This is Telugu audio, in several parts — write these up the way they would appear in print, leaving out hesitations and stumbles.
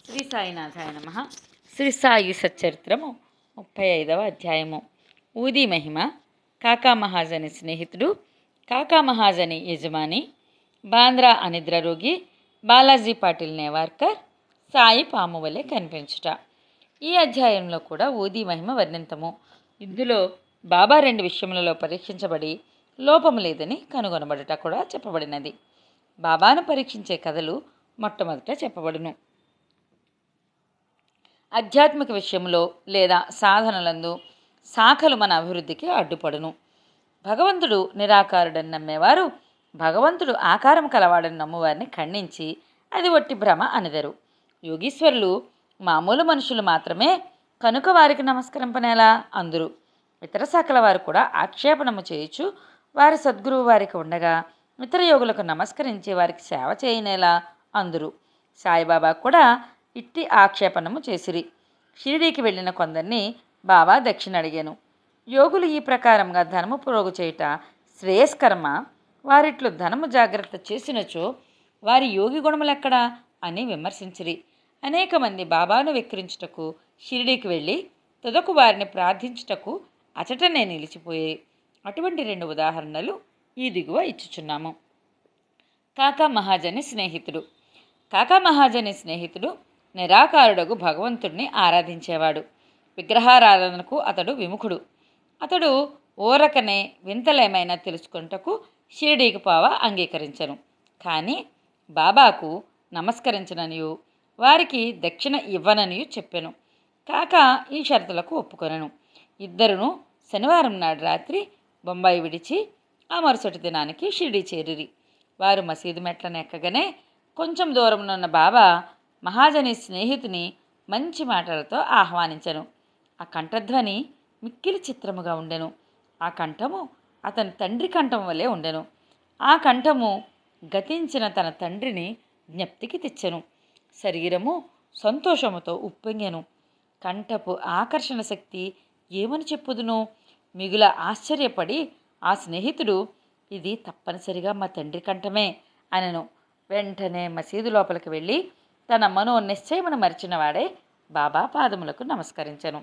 శ్రీ సాయినాథాయ నమః. శ్రీ సాయి సచ్చరిత్రము 35వ అధ్యాయము. ఊది మహిమ. కాకా మహాజని స్నేహితుడు, కాకా మహాజని యజమాని, బాంద్రా అనిద్ర రోగి, బాలాజీ పాటిల్ నేవార్కర్, సాయి పాము వలె కనిపించుట. ఈ అధ్యాయంలో కూడా ఊది మహిమ వర్ణింతము. ఇందులో బాబా 2 విషయములలో పరీక్షించబడి లోపము లేదని కనుగొనబడుట కూడా చెప్పబడినది. బాబాను పరీక్షించే కథలు మొట్టమొదట చెప్పబడును. ఆధ్యాత్మిక విషయంలో లేదా సాధనలందు శాఖలు మన అభివృద్ధికి అడ్డుపడును. భగవంతుడు నిరాకారుడని నమ్మేవారు భగవంతుడు ఆకారం కలవాడని నమ్మువారిని ఖండించి అది ఒట్టి భ్రమ అనెదరు. యోగీశ్వరులు మామూలు మనుషులు మాత్రమే కనుక వారికి నమస్కరింపనేలా అందురు. ఇతర శాఖల వారు కూడా ఆక్షేపణము చేయుచు వారి సద్గురువు వారికి ఉండగా ఇతర యోగులకు నమస్కరించి వారికి సేవ చేయనేలా అందురు. సాయిబాబా కూడా ఇట్టి ఆక్షేపణము చేసిరి. షిరిడీకి వెళ్ళిన కొందరిని బాబా దక్షిణ అడిగాను. యోగులు ఈ ప్రకారంగా ధనము పురోగు చేయుట శ్రేయస్కరమా? వారిట్లు ధనము జాగ్రత్త చేసినచో వారి యోగి గుణములెక్కడా అని విమర్శించిరి. అనేక మంది బాబాను వెక్కిరించుటకు షిరిడీకి వెళ్ళి తుదకు వారిని ప్రార్థించుటకు అచటనే నిలిచిపోయాయి. అటువంటి 2 ఉదాహరణలు ఈ దిగువ ఇచ్చుచున్నాము. కాకా మహాజని స్నేహితుడు. కాకా మహాజని స్నేహితుడు నిరాకారుడగు భగవంతుడిని ఆరాధించేవాడు. విగ్రహారాధనకు అతడు విముఖుడు. అతడు ఓరకనే వింతలేమైనా తెలుసుకుంటకు షిరిడీకి పోవ అంగీకరించను. కానీ బాబాకు నమస్కరించననియు వారికి దక్షిణ ఇవ్వననియు చెప్పెను. కాక ఈ షరతులకు ఒప్పుకొనెను. ఇద్దరును శనివారం నాడు రాత్రి బొంబాయి విడిచి ఆ మరుసటి దినానికి షిరిడీ చేరిరి. వారు మసీదు మెట్లను ఎక్కగానే కొంచెం దూరంలో బాబా మహాజని స్నేహితుని మంచి మాటలతో ఆహ్వానించెను. ఆ కంఠధ్వని మిక్కిలి చిత్రముగా ఉండెను. ఆ కంఠము అతని తండ్రి కంఠం వలె ఉండెను. ఆ కంఠము గతించిన తన తండ్రిని జ్ఞప్తికి తెచ్చెను. శరీరము సంతోషముతో ఉప్పొంగెను. కంఠపు ఆకర్షణ శక్తి ఏమని చెప్పుదును? మిగుల ఆశ్చర్యపడి ఆ స్నేహితుడు ఇది తప్పనిసరిగా మా తండ్రి కంఠమే అనెను. వెంటనే మసీదు లోపలికి వెళ్ళి తన మనో నిశ్చయమును మరిచినవాడే బాబా పాదములకు నమస్కరించెను.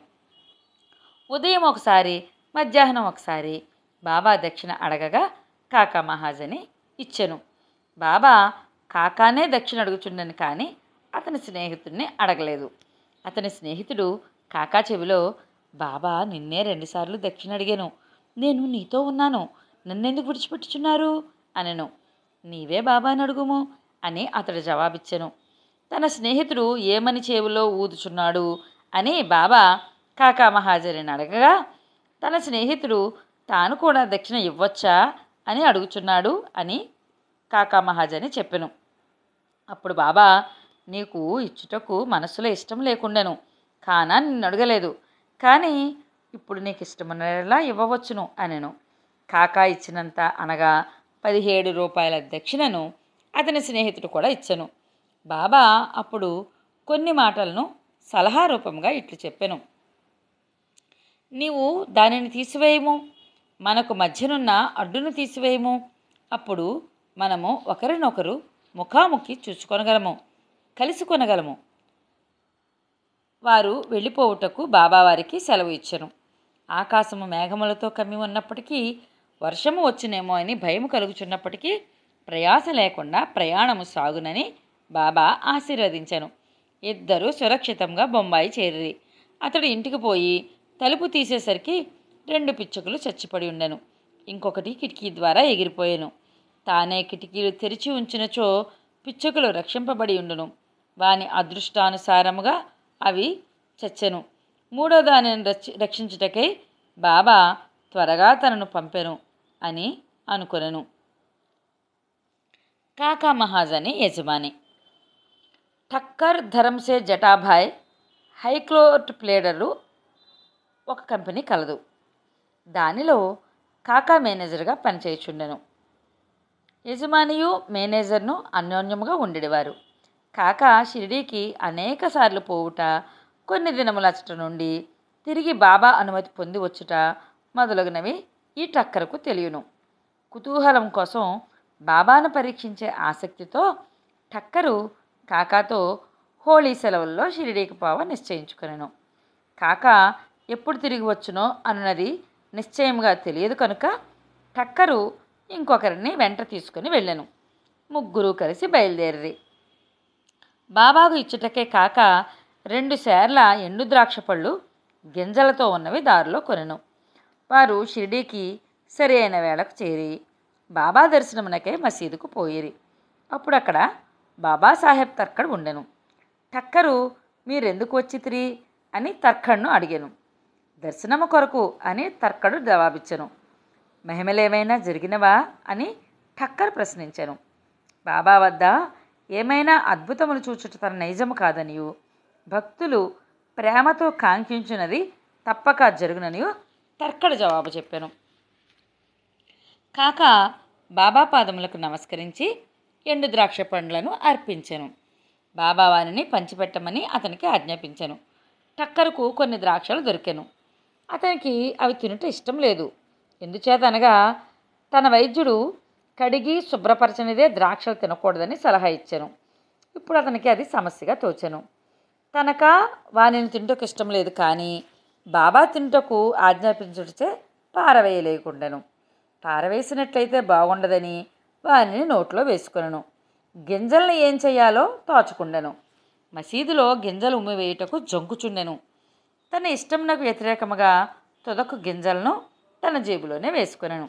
ఉదయం ఒకసారి, మధ్యాహ్నం ఒకసారి బాబా దక్షిణ అడగగా కాకా మహాజని ఇచ్చెను. బాబా కాకానే దక్షిణ అడుగుచుండెను కానీ అతని స్నేహితుడిని అడగలేదు. అతని స్నేహితుడు కాకా చెవిలో, బాబా నిన్నే 2 సార్లు దక్షిణ అడిగాను. నేను నీతో ఉన్నాను, నన్నెందుకు విడిచిపెట్టుచున్నారు అనెను. నీవే బాబాని అడుగుము అని అతడు జవాబిచ్చెను. తన స్నేహితుడు ఏమని చెవిలో ఊదుచున్నాడు అని బాబా కాకా మహాజనిని అడగగా తన స్నేహితుడు తాను కూడా దక్షిణ ఇవ్వచ్చా అని అడుగుచున్నాడు అని కాకా మహాజని చెప్పెను. అప్పుడు బాబా, నీకు ఇచ్చుటకు మనసులో ఇష్టం లేకుండాను కానా నిన్ను అడగలేదు, కానీ ఇప్పుడు నీకు ఇష్టమున్నలా ఇవ్వవచ్చును అనెను. కాకా ఇచ్చినంత అనగా 17 రూపాయల దక్షిణను అతని స్నేహితుడు కూడా ఇచ్చెను. బాబా అప్పుడు కొన్ని మాటలను సలహా రూపంగా ఇట్లు చెప్పెను. నీవు దానిని తీసివేయము, మనకు మధ్యనున్న అడ్డును తీసివేయము. అప్పుడు మనము ఒకరినొకరు ముఖాముఖి చూచుకొనగలము, కలిసికొనగలము. వారు వెళ్ళిపోవుటకు బాబావారికి సెలవు ఇచ్చెను. ఆకాశము మేఘములతో కమ్మి ఉన్నప్పటికీ వర్షము వచ్చునేమో అని భయము కలుగుచున్నప్పటికీ ప్రయాస లేకుండా ప్రయాణము సాగునని బాబా ఆశీర్వదించెను. ఇద్దరూ సురక్షితంగా బొంబాయి చేరిరి. అతడు ఇంటికి పోయి తలుపు తీసేసరికి 2 పిచ్చుకలు చచ్చిపడి ఉండెను. ఇంకొకటి కిటికీ ద్వారా ఎగిరిపోయాను. తానే కిటికీలు తెరిచి ఉంచినచో పిచ్చుకలు రక్షింపబడి ఉండును. వాని అదృష్టానుసారముగా అవి చచ్చెను. 3వ దానిని రక్షించుటకై బాబా త్వరగా తనను పంపెను అని అనుకొనెను. కాకా మహాజని యజమాని. ఠక్కర్ ధరంసే జటాభాయ్ హైకోర్ట్ ప్లేడర్లు ఒక కంపెనీ కలదు. దానిలో కాకా మేనేజర్గా పనిచేయుచుండెను. యజమానియు మేనేజర్ను అన్యోన్యముగా ఉండేవారు. కాకా షిరిడీకి అనేక సార్లు పోవుట, కొన్ని దినములచట నుండి తిరిగి బాబా అనుమతి పొంది వచ్చుట మొదలగునవి ఈ ఠక్కర్కు తెలియను. కుతూహలం కోసం బాబాను పరీక్షించే ఆసక్తితో ఠక్కరు కాకాతో హోళీ సెలవుల్లో షిరిడీకి పోవ నిశ్చయించుకొనెను. కాక ఎప్పుడు తిరిగి వచ్చునో అన్నది నిశ్చయంగా తెలియదు కనుక టక్కరు ఇంకొకరిని వెంట తీసుకుని వెళ్ళెను. ముగ్గురు కలిసి బయలుదేరి బాబాకు ఇచ్చుటకే కాక 2 సేర్ల ఎండు ద్రాక్ష పళ్ళు గింజలతో ఉన్నవి దారిలో కొనెను. వారు షిరిడీకి సరి అయిన వేళకు చేరి బాబా దర్శనమునకై మసీదుకు పోయిరి. అప్పుడు అక్కడ బాబాసాహెబ్ తర్కడ్ ఉండెను. టక్కరు మీరెందుకు వచ్చితిరి అని తర్కడ్ను అడిగాను. దర్శనము కొరకు అని తర్కడు జవాబిచ్చెను. మహిమలేమైనా జరిగినవా అని టక్కర్ ప్రశ్నించాను. బాబా వద్ద ఏమైనా అద్భుతములు చూచుట తన నైజము కాదనియు భక్తులు ప్రేమతో కాంక్షించినది తప్పక జరుగుననియు తర్కడు జవాబు చెప్పాను. కాక బాబా పాదములకు నమస్కరించి ఎండు ద్రాక్ష పండ్లను అర్పించెను. బాబా వారిని పంచిపెట్టమని అతనికి ఆజ్ఞాపించెను. టక్కరుకు కొన్ని ద్రాక్షలు దొరికెను. అతనికి అవి తినుట ఇష్టం లేదు. ఎందుచేత అనగా తన వైద్యుడు కడిగి శుభ్రపరచనిదే ద్రాక్షలు తినకూడదని సలహా ఇచ్చాను. ఇప్పుడు అతనికి అది సమస్యగా తోచెను. తనక వానిని తింటకు ఇష్టం లేదు, కానీ బాబా తింటకు ఆజ్ఞాపించుటచే పారవేయలేకుండాను. పారవేసినట్లయితే బాగుండదని వానిని నోట్లో వేసుకొనను. గింజల్ని ఏం చెయ్యాలో తోచకుండెను. మసీదులో గింజలు ఉమ్మివేయుటకు జంకుచుండెను. తన ఇష్టంనకు వ్యతిరేకముగా తుదకు గింజలను తన జేబులోనే వేసుకొనెను.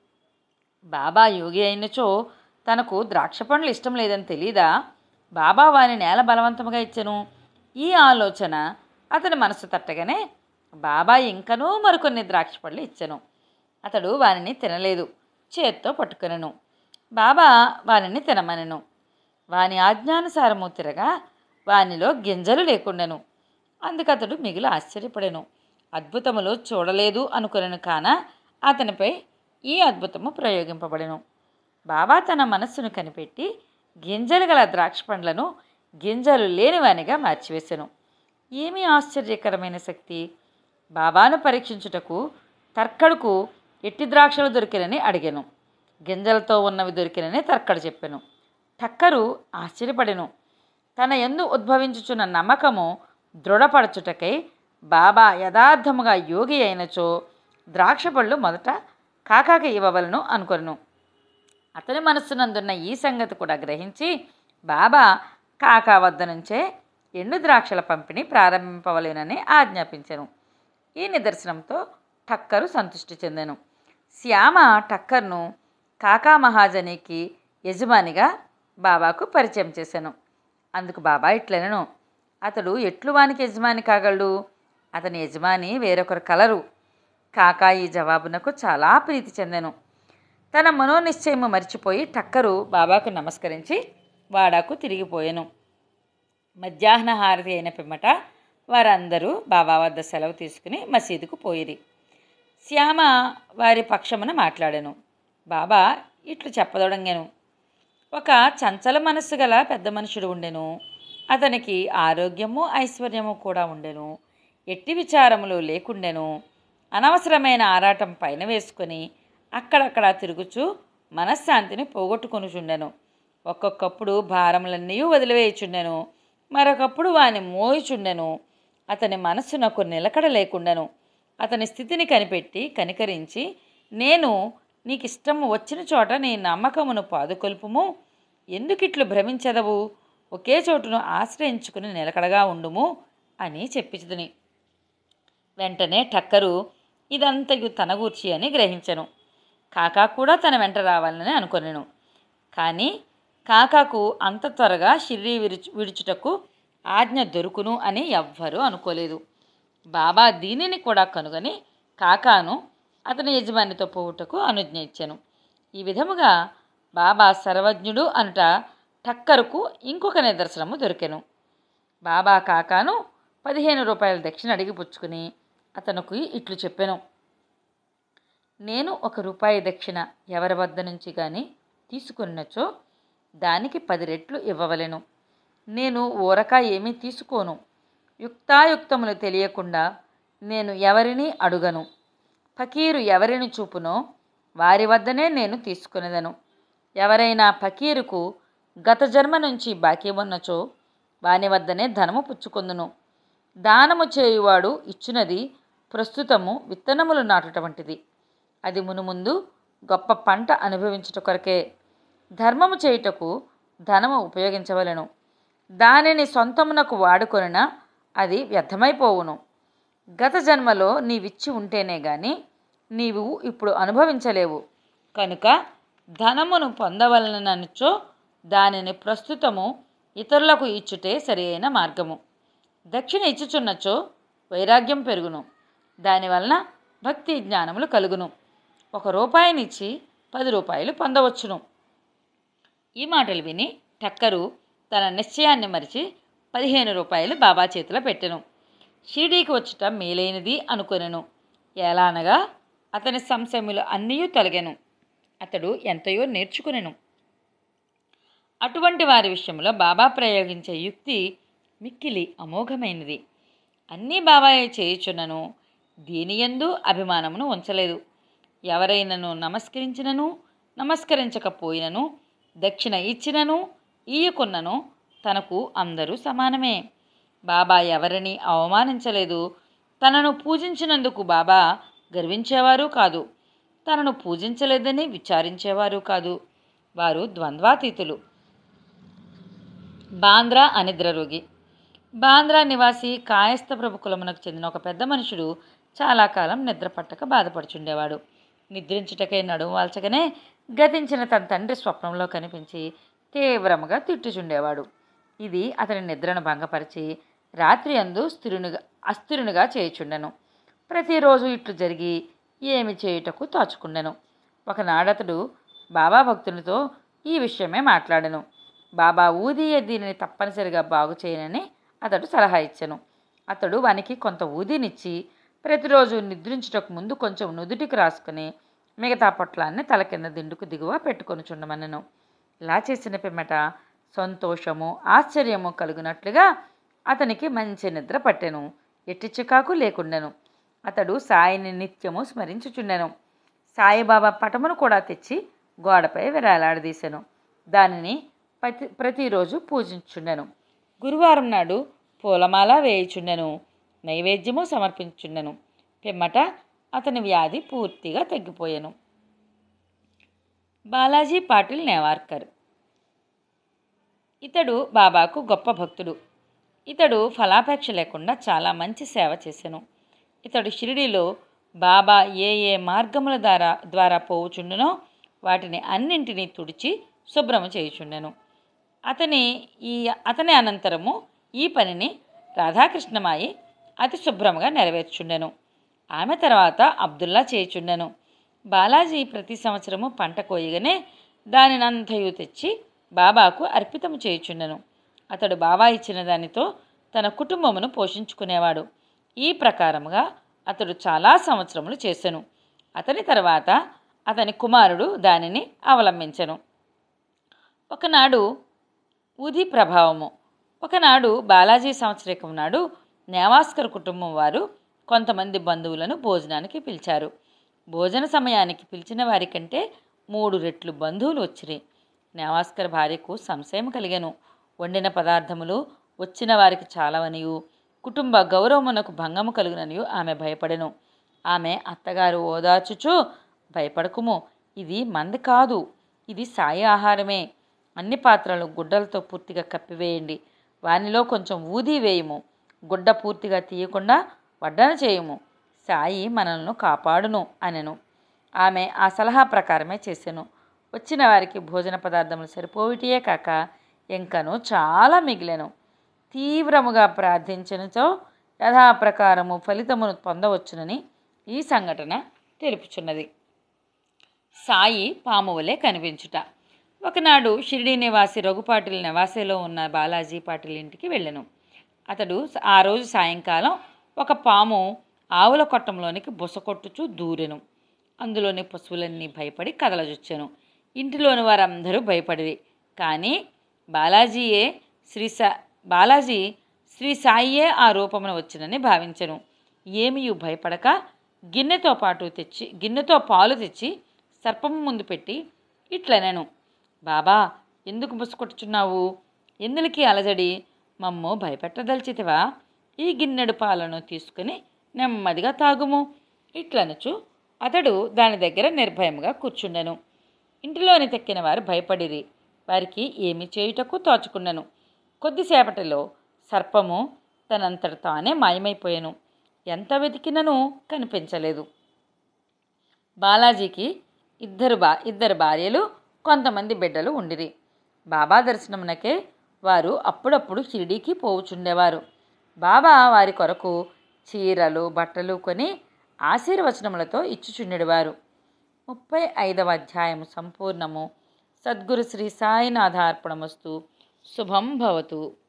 బాబా యోగి అయినచో తనకు ద్రాక్ష పండ్లు ఇష్టం లేదని తెలీదా? బాబా వాని నేల బలవంతముగా ఇచ్చెను. ఈ ఆలోచన అతని మనసు తట్టగానే బాబా ఇంకనూ మరికొన్ని ద్రాక్ష పళ్ళు ఇచ్చెను. అతడు వానిని తినలేదు, చేత్తో పట్టుకొనెను. బాబా వానిని తినమనెను. వాని ఆజ్ఞానుసారము తిరగా వానిలో గింజలు లేకుండెను. అందుకతడు మిగులు ఆశ్చర్యపడెను. అద్భుతములు చూడలేదు అనుకొనెను, కాన అతనిపై ఈ అద్భుతము ప్రయోగింపబడెను. బాబా తన మనస్సును కనిపెట్టి గింజలు గల ద్రాక్ష పండ్లను గింజలు లేనివానిగా మార్చివేశెను. ఏమీ ఆశ్చర్యకరమైన శక్తి! బాబాను పరీక్షించుటకు తర్కడుకు ఎట్టి ద్రాక్షలు దొరికినని అడిగాను. గింజలతో ఉన్నవి దొరికినని తర్కడు చెప్పెను. టక్కరు ఆశ్చర్యపడెను. తన యందు ఉద్భవించుచున్న నమ్మకము దృఢపరచుటకై బాబా యథార్థముగా యోగి అయినచో ద్రాక్ష పళ్ళు మొదట కాకాకి ఇవ్వవలను అనుకొను. అతని మనస్సునందున్న ఈ సంగతి కూడా గ్రహించి బాబా కాకా వద్ద నుంచే ఎండు ద్రాక్షల పంపిణీ ప్రారంభింపవలేనని ఆజ్ఞాపించెను. ఈ నిదర్శనంతో టక్కరు సంతృష్టి చెందెను. శ్యామ టక్కర్ను కాకా మహాజనీకి యజమానిగా బాబాకు పరిచయం చేశాను. అందుకు బాబా ఇట్లనెను, అతడు ఎట్లు వానికి యజమాని కాగలడు? అతని యజమాని వేరొకరు కలరు. కాకా ఈ జవాబునకు చాలా ప్రీతి చెందెను. తన మనోనిశ్చయము మరిచిపోయి టక్కరు బాబాకు నమస్కరించి వాడాకు తిరిగిపోయెను. మధ్యాహ్న హారతి అయిన పిమ్మట వారందరూ బాబా వద్ద సెలవు తీసుకుని మసీదుకు పోయిరి. శ్యామ వారి పక్షమున మాట్లాడాను. బాబా ఇట్లు చెప్పదొడంగాను. ఒక చంచల మనస్సు గల పెద్ద మనుషుడు ఉండెను. అతనికి ఆరోగ్యము ఐశ్వర్యము కూడా ఉండెను. ఎట్టి విచారములు లేకుండెను. అనవసరమైన ఆరాటం పైన వేసుకొని అక్కడక్కడ తిరుగుచూ మనశ్శాంతిని పోగొట్టుకొనుచుండెను. ఒక్కొక్కప్పుడు భారములన్నీ వదిలివేయుచుండెను, మరొకప్పుడు వాని మోయుచుండెను. అతని మనస్సునకు నిలకడ లేకుండెను. అతని స్థితిని కనిపెట్టి కనికరించి, నేను నీకిష్టము వచ్చిన చోట నీ నమ్మకమును పాదుకొల్పుము, ఎందుకిట్లు భ్రమించదవు, ఒకే చోటును ఆశ్రయించుకుని నిలకడగా ఉండుము అని చెప్పించుదుని. వెంటనే టక్కరు ఇదంతయు తన గూర్చి అని గ్రహించెను. కాకా కూడా తన వెంట రావాలని అనుకొనెను. కానీ కాకాకు అంత త్వరగా షిర్డీ విడుచుటకు ఆజ్ఞ దొరుకును అని ఎవ్వరూ అనుకోలేదు. బాబా దీనిని కూడా కనుగొని కాకాను అతని యజమానితో పోవుటకు అనుజ్ఞ ఇచ్చెను. ఈ విధముగా బాబా సర్వజ్ఞుడు అనుట టక్కరుకు ఇంకొక నిదర్శనము దొరికెను. బాబా కాకాను 15 రూపాయల దక్షిణ అడిగి పుచ్చుకుని అతనికి ఇట్లు చెప్పెను, నేను 1 రూపాయి దక్షిణ ఎవరి వద్ద నుంచి కానీ తీసుకున్నచో దానికి 10 రెట్లు ఇవ్వవలెను. నేను ఊరక ఏమీ తీసుకోను. యుక్తాయుక్తములు తెలియకుండా నేను ఎవరిని అడుగను. ఫకీరు ఎవరిని చూపునో వారి వద్దనే నేను తీసుకునేదను. ఎవరైనా ఫకీరుకు గత జన్మ నుంచి బాకీ ఉన్నచో వాని వద్దనే ధనము పుచ్చుకొందును. దానము చేయువాడు ఇచ్చునది ప్రస్తుతము విత్తనములు నాటుట వంటిది. అది మునుముందు గొప్ప పంట అనుభవించుట కొరకే. ధర్మము చేయుటకు ధనము ఉపయోగించవలెను. దానిని సొంతమునకు వాడుకొనిన అది వ్యర్థమైపోవును. గత జన్మలో నీవిచ్చి ఉంటేనే గాని నీవు ఇప్పుడు అనుభవించలేవు. కనుక ధనమును పొందవలననుచో దానిని ప్రస్తుతము ఇతరులకు ఇచ్చుటే సరి అయిన మార్గము. దక్షిణ ఇచ్చుచున్నచో వైరాగ్యం పెరుగును. దానివలన భక్తి జ్ఞానములు కలుగును. 1 రూపాయినిచ్చి 10 రూపాయలు పొందవచ్చును. ఈ మాటలు విని టక్కరు తన నిశ్చయాన్ని మరిచి 15 రూపాయలు బాబా చేతిలో పెట్టెను. షిరిడీకి వచ్చుట మేలైనది అనుకొనెను. ఎలానగా అతని సంశయములు అన్నీ తొలగెను. అతడు ఎంతయో నేర్చుకునెను. అటువంటి వారి విషయంలో బాబా ప్రయోగించే యుక్తి మిక్కిలి అమోఘమైనది. అన్నీ బాబాయే చేయుచున్నను దీనియందు అభిమానమును ఉంచలేదు. ఎవరైనను నమస్కరించినను నమస్కరించకపోయినను దక్షిణ ఇచ్చినను ఇయ్యకున్నను తనకు అందరూ సమానమే. బాబా ఎవరిని అవమానించలేదు. తనను పూజించినందుకు బాబా గర్వించేవారు కాదు. తనను పూజించలేదని విచారించేవారు కాదు. వారు ద్వంద్వాతీతులు. బాంద్రా అనిద్రరోగి. బాంద్రా నివాసి కాయస్థ ప్రభు కులమునకు చెందిన ఒక పెద్ద మనుషుడు చాలా కాలం నిద్ర పట్టక బాధపడుచుండేవాడు. నిద్రించుటకై నడుము వాల్చగానే గతించిన తన తండ్రి స్వప్నంలో కనిపించి తీవ్రముగా తిట్టుచుండేవాడు. ఇది అతని నిద్రను భంగపరిచి రాత్రి అందు అస్థిరునిగా చేయుచుండెను. ప్రతిరోజు ఇట్లు జరిగి ఏమి చేయుటకు తోచుకుండెను. ఒకనాడతడు బాబా భక్తునితో ఈ విషయమే మాట్లాడెను. బాబా ఊదియే దీనిని తప్పనిసరిగా బాగు చేయనని అతడు సలహా ఇచ్చెను. అతడు వానికి కొంత ఊదినిచ్చి ప్రతిరోజు నిద్రించుటకు ముందు కొంచెం నుదుటికి రాసుకుని మిగతా పొట్లాన్ని తల కింద దిండుకు దిగువ పెట్టుకొని చుండమనెను. ఇలా చేసిన పిమ్మట సంతోషము ఆశ్చర్యము కలుగునట్లుగా అతనికి మంచి నిద్ర పట్టెను. ఎట్టి చికాకు లేకుండెను. అతడు సాయిని నిత్యము స్మరించుచుండెను. సాయిబాబా పటమును కూడా తెచ్చి గోడపై వేలాడదీసెను. దానిని ప్రతిరోజు పూజించుండెను. గురువారం నాడు పూలమాల వేయుచుండెను. నైవేద్యము సమర్పించుండెను. పిమ్మట అతని వ్యాధి పూర్తిగా తగ్గిపోయెను. బాలాజీ పాటిల్ నేవార్కర్. ఇతడు బాబాకు గొప్ప భక్తుడు. ఇతడు ఫలాపేక్ష లేకుండా చాలా మంచి సేవ చేసెను. ఇతడు షిరిడీలో బాబా ఏ ఏ మార్గముల ద్వారా పోవుచుండునో వాటిని అన్నింటినీ తుడిచి శుభ్రము చేయుచుండెను. అతని అనంతరము ఈ పనిని రాధాకృష్ణమాయి అతి శుభ్రముగా నెరవేర్చుండెను. ఆమె తర్వాత అబ్దుల్లా చేయుచుండెను. బాలాజీ ప్రతి సంవత్సరము పంట కోయగానే దానినంతయు తెచ్చి బాబాకు అర్పితము చేయుచుండెను. అతడు బాబా ఇచ్చిన దానితో తన కుటుంబమును పోషించుకునేవాడు. ఈ ప్రకారముగా అతడు చాలా సంవత్సరములు చేసెను. అతని తర్వాత అతని కుమారుడు దానిని అవలంబించెను. ఒకనాడు ఊది ప్రభావము. ఒకనాడు బాలాజీ సంవత్సరికం నాడు నేవాస్కర్ కుటుంబం వారు కొంతమంది బంధువులను భోజనానికి పిలిచారు. భోజన సమయానికి పిలిచిన వారి కంటే 3 రెట్లు బంధువులు వచ్చిరి. నేవాస్కర్ భార్యకు సంశయం కలిగెను. వండిన పదార్థములు వచ్చిన వారికి చాలవనియు కుటుంబ గౌరవమునకు భంగము కలుగుననియు ఆమె భయపడెను. ఆమె అత్తగారు ఓదార్చుచు, భయపడకుము, ఇది మంది కాదు, ఇది సాయి ఆహారమే. అన్ని పాత్రలు గుడ్డలతో పూర్తిగా కప్పివేయండి. వానిలో కొంచెం ఊది వేయము. గుడ్డ పూర్తిగా తీయకుండా వడ్డన చేయుము. సాయి మనల్ని కాపాడును అనెను. ఆమె ఆ సలహా ప్రకారమే చేసెను. వచ్చిన వారికి భోజన పదార్థములు సరిపోవిటియే కాక ఇంకను చాలా మిగిలెను. తీవ్రముగా ప్రార్థించనుతో యథాప్రకారము ఫలితమును పొందవచ్చునని ఈ సంఘటన తెలుపుచున్నది. సాయి పాము వలె కనిపించుట. ఒకనాడు షిరిడీ నివాసి రఘుపాటిల్ నివాసిలో ఉన్న బాలాజీ పాటిల్ ఇంటికి వెళ్ళెను. అతడు ఆ రోజు సాయంకాలం ఒక పాము ఆవుల కొట్టంలోనికి బుసకొట్టుచూ దూరెను. అందులోని పశువులన్నీ భయపడి కదలజొచ్చెను. ఇంటిలోని వారందరూ భయపడిరి. కానీ బాలాజీ శ్రీ సాయియే ఆ రూపమున వచ్చినని భావించెను. ఏమీయూ భయపడక గిన్నెతో పాలు తెచ్చి సర్పము ముందు పెట్టి ఇట్లనెను, బాబా, ఎందుకు బుసకొట్టుచున్నావు? ఎందులకి అలజడి? మమ్ము భయపెట్టదలిచితివా? ఈ గిన్నెడు పాలను తీసుకుని నెమ్మదిగా తాగుము ఇట్లనుచు అతడు దాని దగ్గర నిర్భయముగా కూర్చుండెను. ఇంటిలోని తెక్కిన వారు భయపడిరి. వారికి ఏమి చేయుటకు తోచుకున్నను. కొద్దిసేపటిలో సర్పము తనంతట తానే మాయమైపోయాను. ఎంత వెతికినను కనిపించలేదు. బాలాజీకి ఇద్దరు భార్యలు, కొంతమంది బిడ్డలు ఉండిరి. బాబా దర్శనమునకే వారు అప్పుడప్పుడు షిరిడీకి పోవుచుండేవారు. బాబా వారి కొరకు చీరలు బట్టలు కొని ఆశీర్వచనములతో ఇచ్చుచుండెడివారు. 35వ అధ్యాయము సంపూర్ణము. సద్గురు శ్రీ సాయినాథార్పణమస్తు. శుభం భవతు.